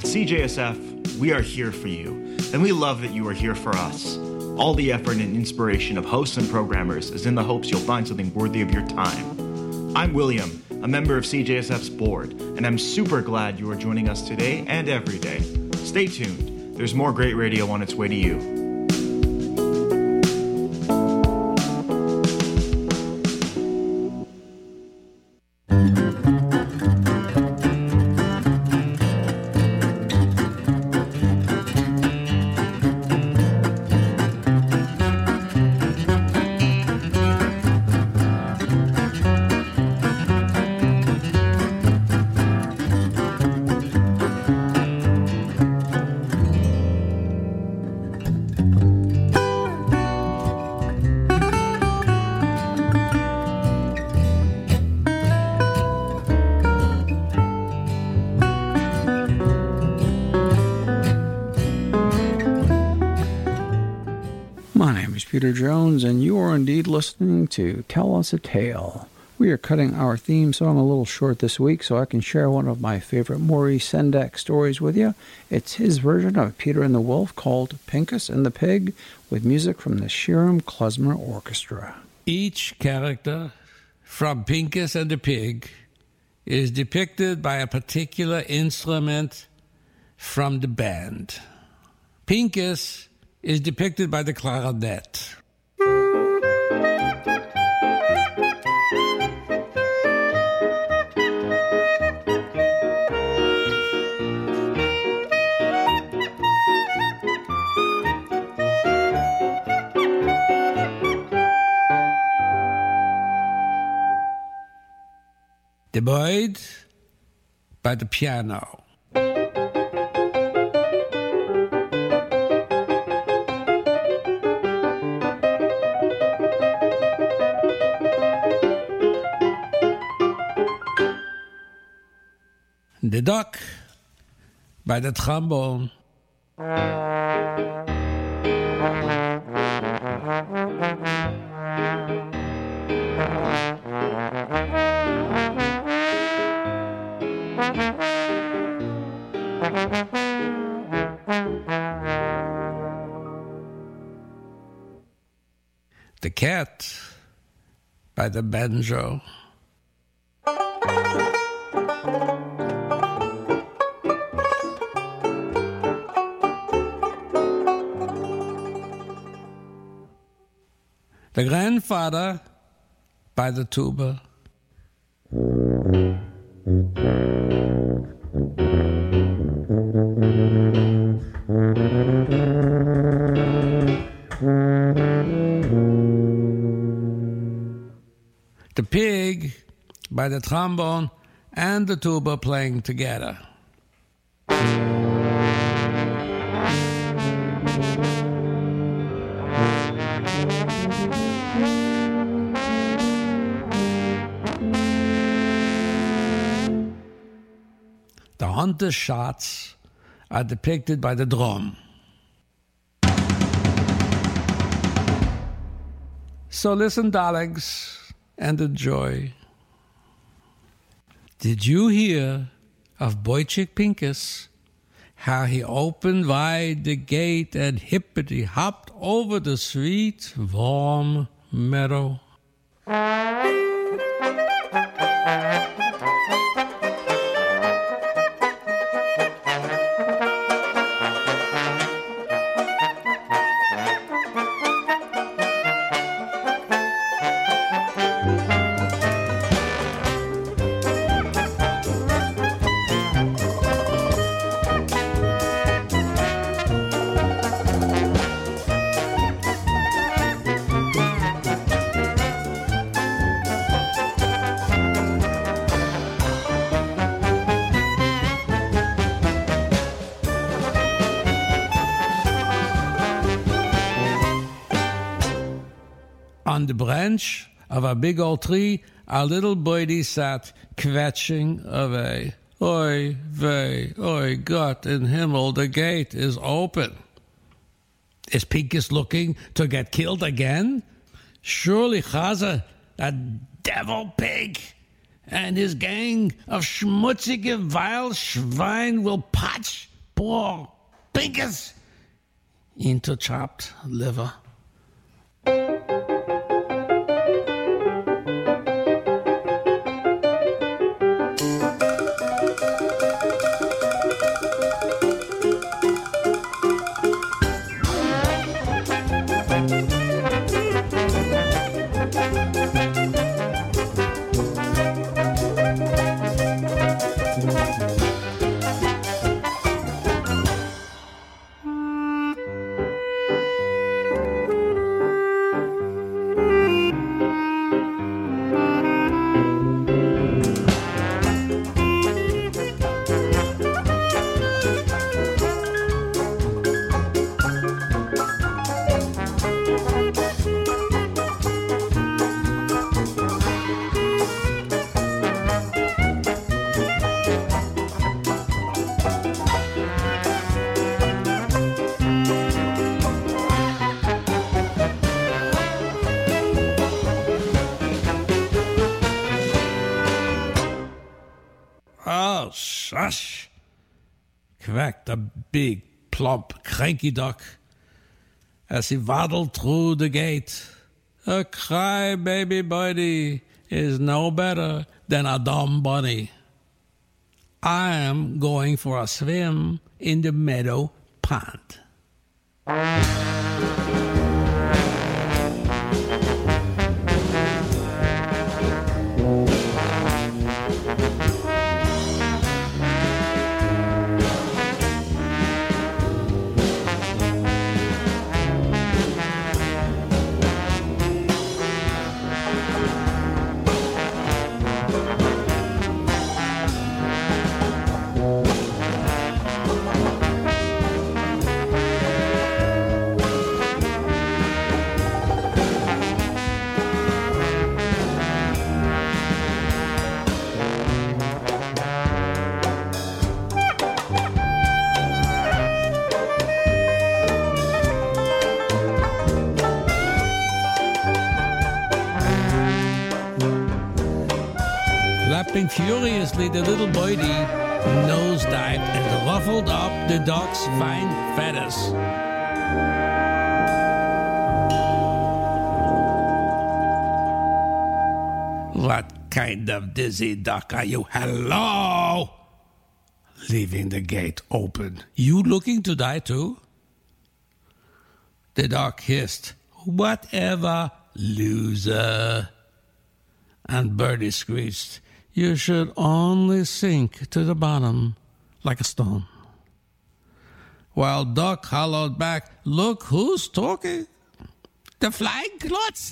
CJSF, we are here for you, and we love that you are here for us. All the effort and inspiration of hosts and programmers is in the hopes you'll find something worthy of your time. I'm William, a member of CJSF's board, and I'm super glad you are joining us today and every day. Stay tuned. There's more great radio on its way to you. Peter Jones, and you are indeed listening to Tell Us a Tale. We are cutting our theme song a little short this week so I can share one of my favorite Maurice Sendak stories with you. It's his version of Peter and the Wolf called Pincus and the Pig with music from the Shiram Klezmer Orchestra. Each character from Pincus and the Pig is depicted by a particular instrument from the band. Pincus is depicted by the clarinet. The Boyd by the piano. The Duck by the trombone. The Cat by the banjo. The Grandfather by the tuba. The Pig by the trombone and the tuba playing together. The hunter's shots are depicted by the drum. So listen, darlings, and enjoy. Did you hear of Boychik Pincus? How he opened wide the gate and hippity-hopped over the sweet, warm meadow? On the branch of a big old tree, a little birdie sat, kvetching away. Oi, vey, oi, Gott in Himmel, the gate is open. Is Pincus looking to get killed again? Surely Chaza, that devil pig, and his gang of schmutzige, vile Schwein will patch poor Pinkus into chopped liver. Oh, shush, quacked the big, plump, cranky duck as he waddled through the gate. A cry-baby buddy is no better than a dumb bunny. I am going for a swim in the meadow pond. Flapping furiously, the little birdie nosedived and ruffled up the duck's fine feathers. What kind of dizzy duck are you? Hello! Leaving the gate open. You looking to die too? The duck hissed, "Whatever, loser." And Birdie screeched, "You should only sink to the bottom like a stone." While Duck hollowed back, "Look who's talking. The flying clots."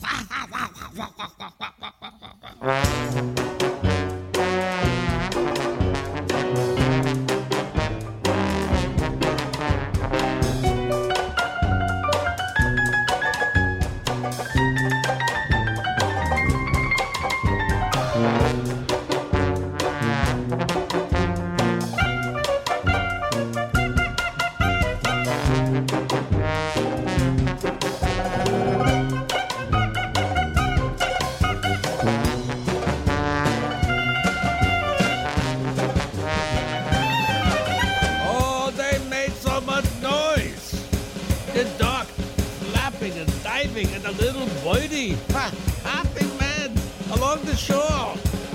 And a little birdie, hopping mad along the shore.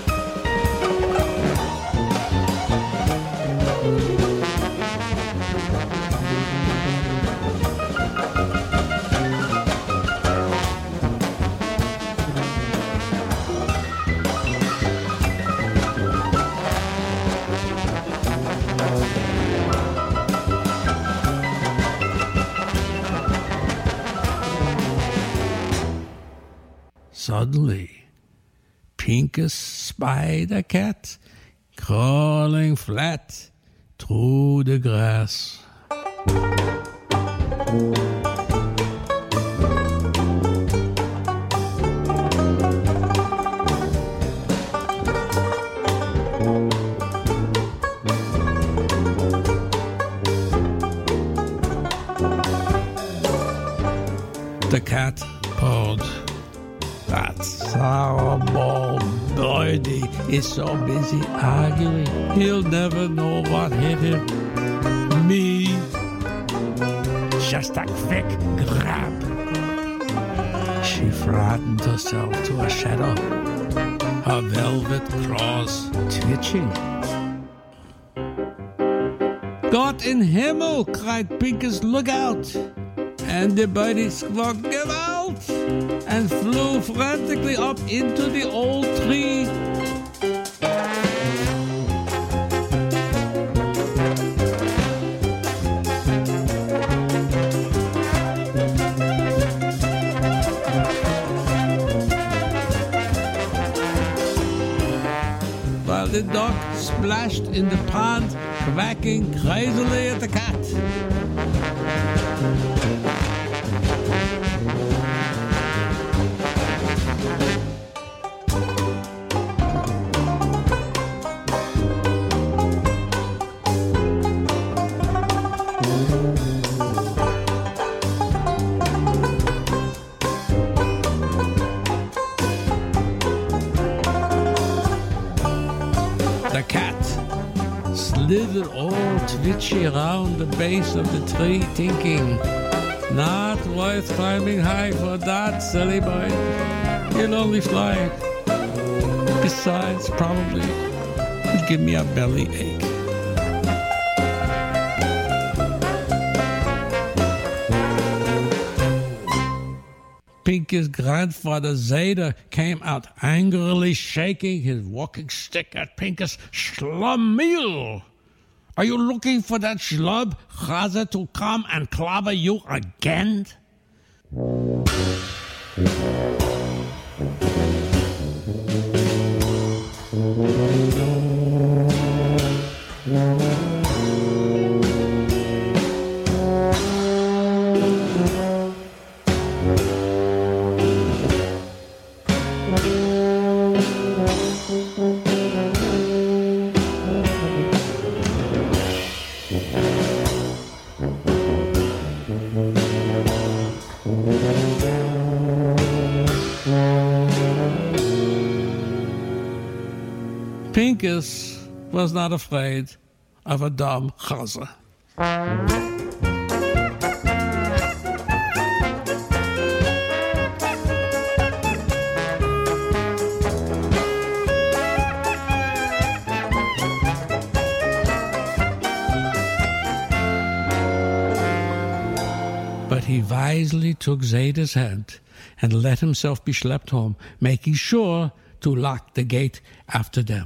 Suddenly, Pinkus spied a cat crawling flat through the grass. The cat purred. "That sour-ball birdie is so busy arguing, he'll never know what hit him. Me just a quick grab. She flattened herself to a shadow, her velvet claws twitching. "Gott in Himmel!" cried Pincus, "look out!" And the birdie squawked "Gewalt!" and flew frantically up into the old tree. While the dog splashed in the pond, quacking crazily at the cat. The cat slithered all twitchy around the base of the tree, thinking, "Not worth climbing high for that, silly boy. You'll only fly. Besides, probably it'll give me a belly ache." Pinky's grandfather Zeta came out angrily, shaking his walking stick at Pincus. "Schlemiel! Are you looking for that schlub Chaser to come and clobber you again?" Pincus was not afraid of a dumb chaser. But he wisely took Zeta's hand and let himself be schlepped home, making sure to lock the gate after them.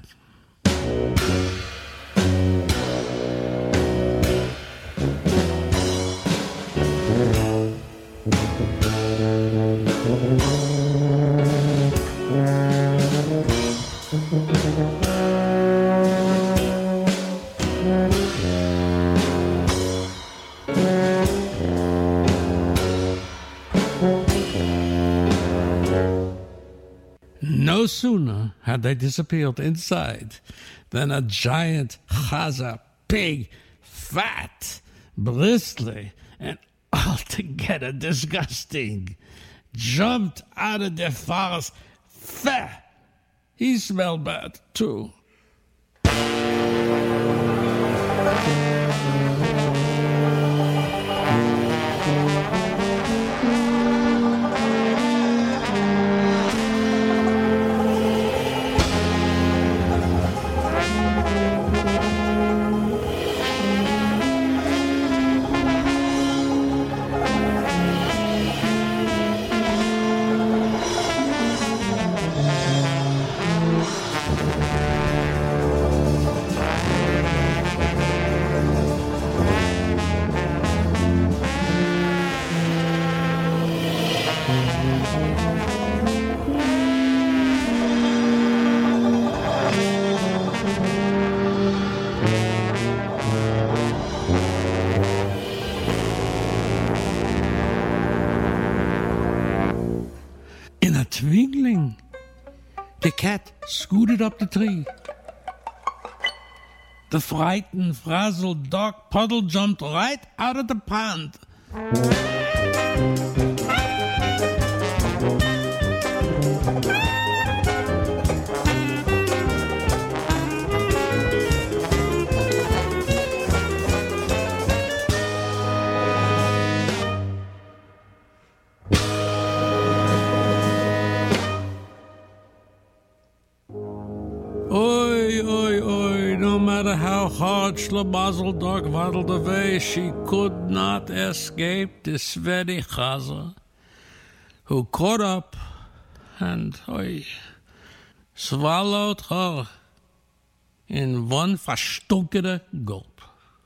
No sooner had they disappeared inside than a giant chaser, big, fat, bristly, and altogether disgusting, jumped out of the forest. Fair! He smelled bad, too. Twinkling, the cat scooted up the tree. The frightened, frazzled dog Puddle jumped right out of the pond. matter how hard Schlemazel dog waddled away, she could not escape the Sveni Chaza, who caught up and swallowed her in one verstunkene gulp.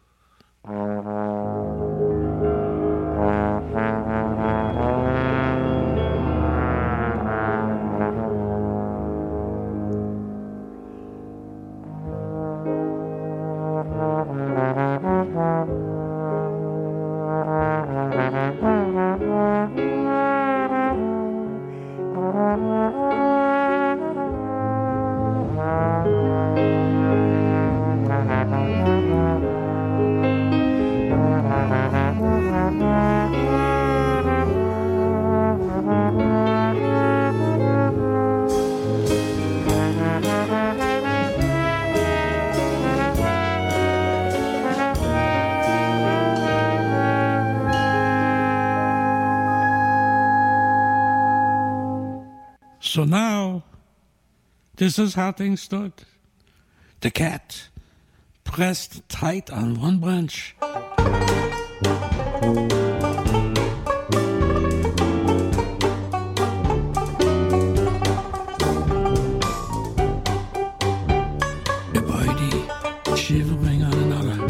So now, this is how things stood. The cat, pressed tight on one branch, the body shivering on another.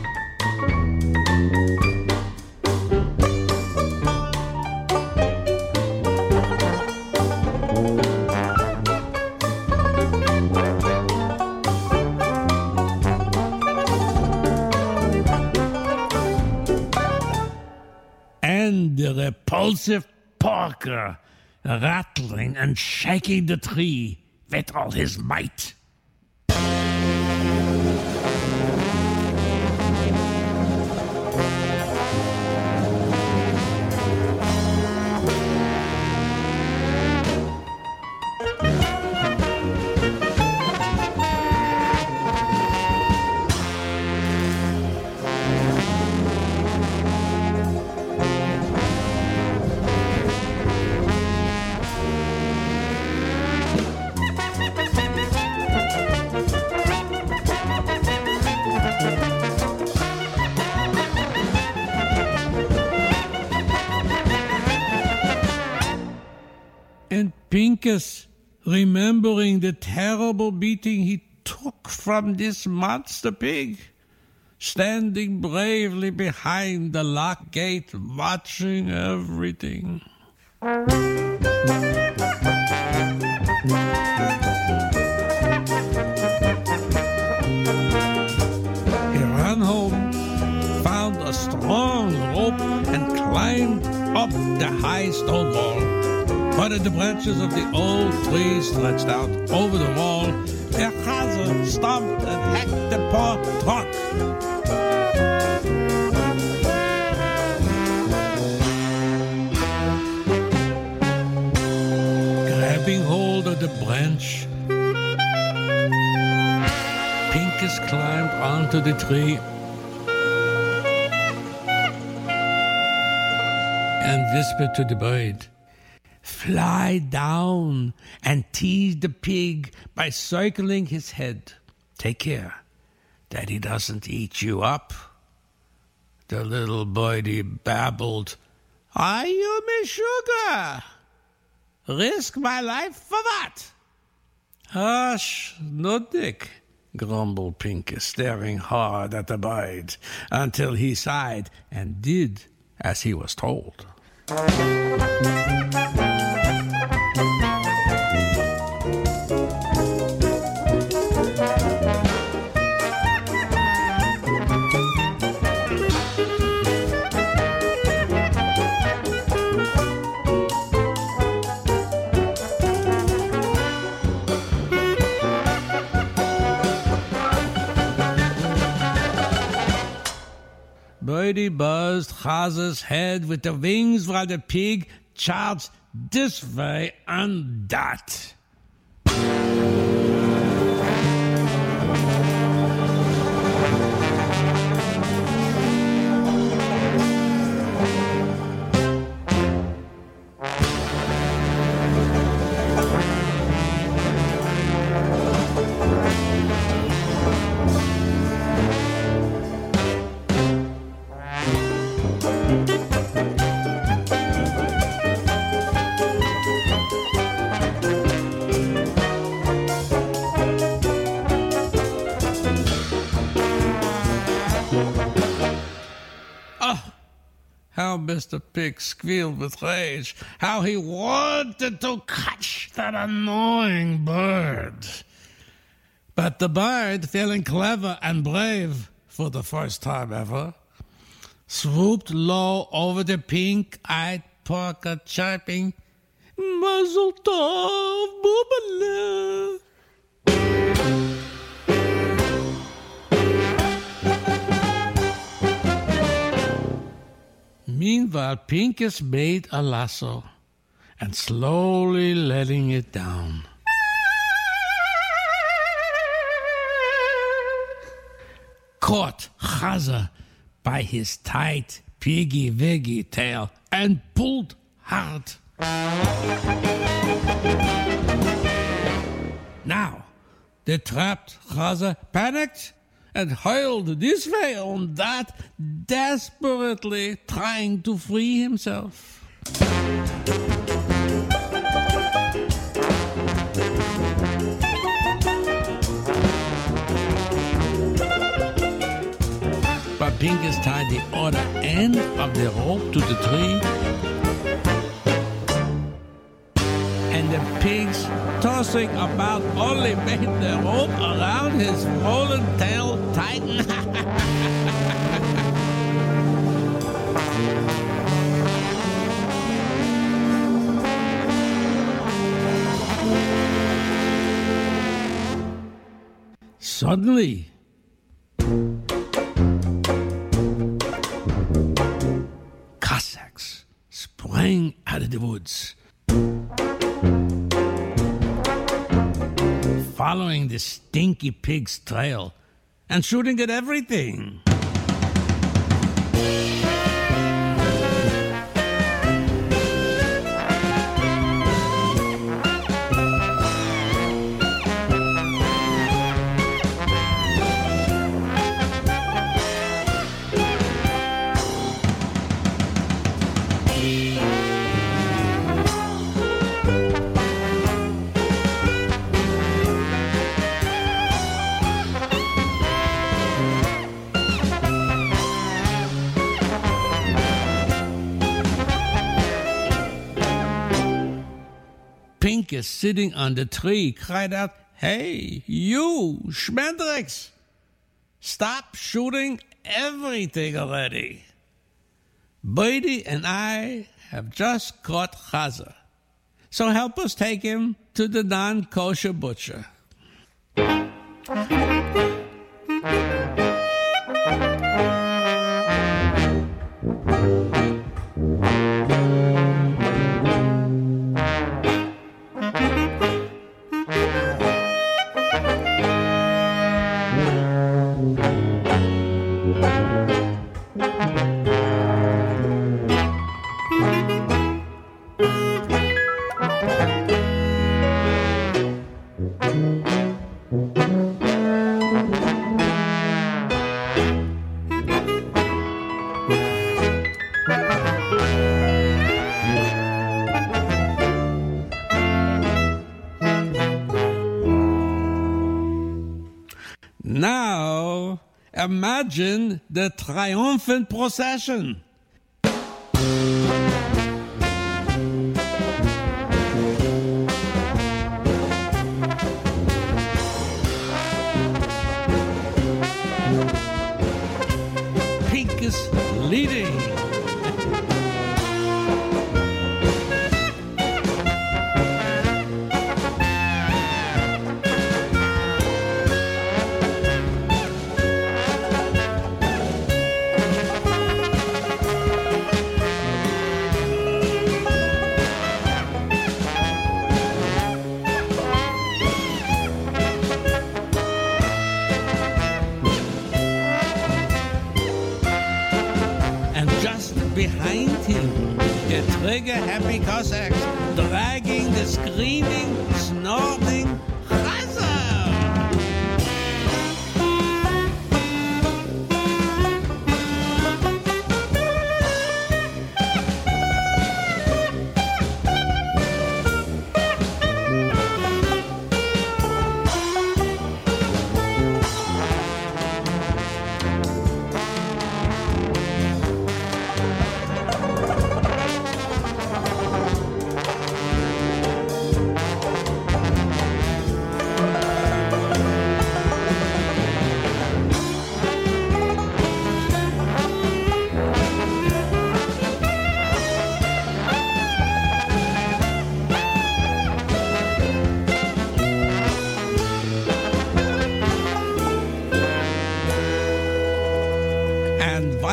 The repulsive Parker rattling and shaking the tree with all his might. And Pincus, remembering the terrible beating he took from this monster pig, standing bravely behind the lock gate, watching everything. He ran home, found a strong rope, and climbed up the high stone wall. But the branches of the old tree stretched out over the wall. The chazer stomped and hacked the poor trunk. Grabbing hold of the branch, Pincus climbed onto the tree and whispered to the bird, "Fly down and tease the pig by circling his head. Take care that he doesn't eat you up." The little birdie babbled, "Are you me sugar? Risk my life for what?" "Hush, Nudnik," grumbled Pincus, staring hard at the bird until he sighed and did as he was told. Birdie buzzed Chazer's head with the wings while the pig charged this way and that. how Mr. Pig squealed with rage, how he wanted to catch that annoying bird. But the bird, feeling clever and brave for the first time ever, swooped low over the pink-eyed porker, chirping, "Mazel tov, boobala." Meanwhile, Pincus made a lasso and slowly letting it down. Caught Chaza by his tight piggy-wiggy tail and pulled hard. Now, the trapped Chaza panicked and hurled this way and that, desperately trying to free himself. But Pincus tied the other end of the rope to the tree, and the pigs, tossing about, only made the rope around his rolling tail tighten. Suddenly, Cossacks sprang out of the woods, following the stinky pig's trail and shooting at everything. Pincus, sitting on the tree, cried out, "Hey, you, Schmendrix! Stop shooting everything already. Birdie and I have just caught Chaza, so help us take him to the non-kosher butcher." Now, imagine the triumphant procession. Pincus leading. Behind him, the trigger-happy Cossacks dragging the screaming, snorting Chaza.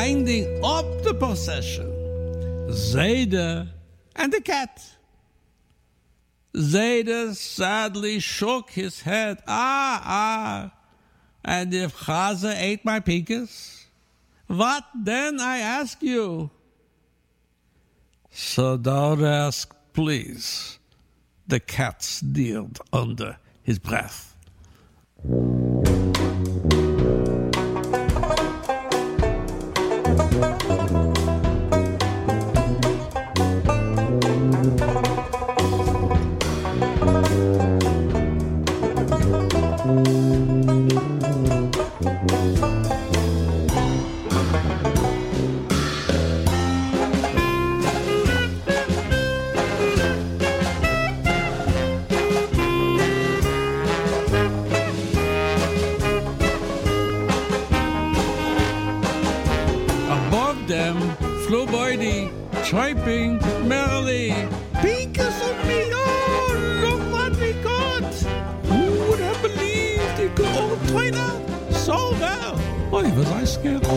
winding up the procession, Zayda and the cat. Zayda sadly shook his head. And if Chaza ate my pinkus, what then, I ask you? So don't ask, please, the cat sneered under his breath. Flew Boydie, chirping merrily. Pinkus on me, oh, look what we got! Who would have believed it could all turn out so well? Why was I scared?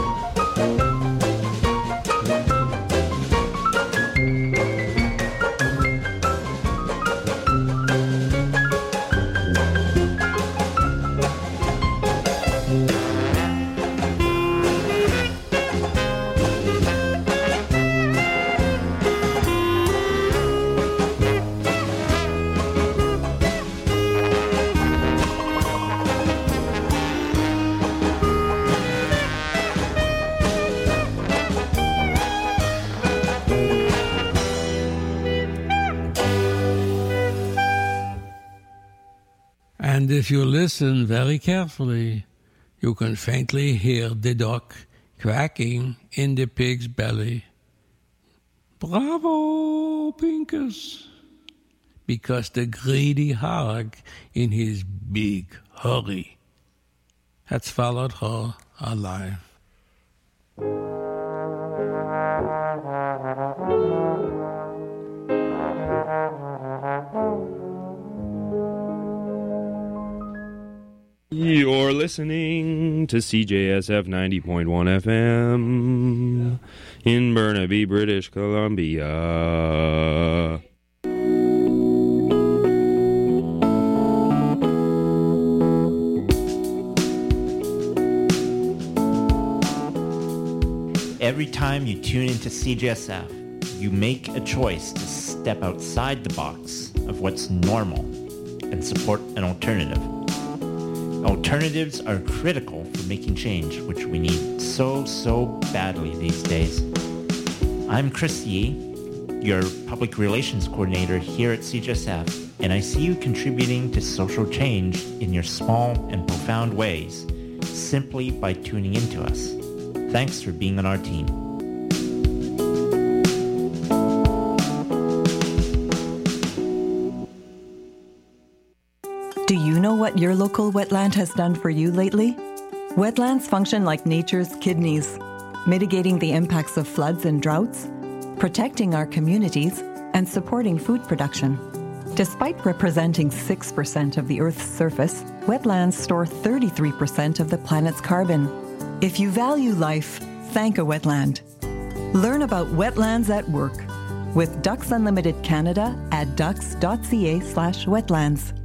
And if you listen very carefully, you can faintly hear the duck quacking in the pig's belly. Bravo, Pinkus! Because the greedy hog, in his big hurry, had swallowed her alive. You're listening to CJSF 90.1 FM in Burnaby, British Columbia. Every time you tune into CJSF, you make a choice to step outside the box of what's normal and support an alternative. Alternatives are critical for making change, which we need so badly these days. I'm Chris Yee, your public relations coordinator here at CJSF, and I see you contributing to social change in your small and profound ways simply by tuning into us. Thanks for being on our team. Do you know what your local wetland has done for you lately? Wetlands function like nature's kidneys, mitigating the impacts of floods and droughts, protecting our communities, and supporting food production. Despite representing 6% of the Earth's surface, wetlands store 33% of the planet's carbon. If you value life, thank a wetland. Learn about wetlands at work with Ducks Unlimited Canada at ducks.ca/wetlands.